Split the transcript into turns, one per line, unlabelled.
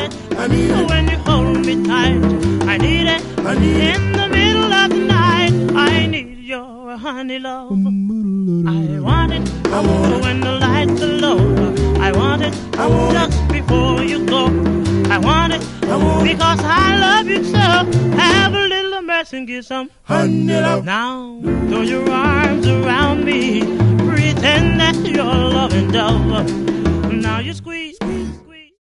it. When you hold me tight, I need it. In the middle of the night, I need your honey love. I want it. When the lights are low, I want it. Just before you go, I want it. Because I love you so. Have a little mercy and give some honey love. Now, throw your arms around me. Pretend that you're loving dove.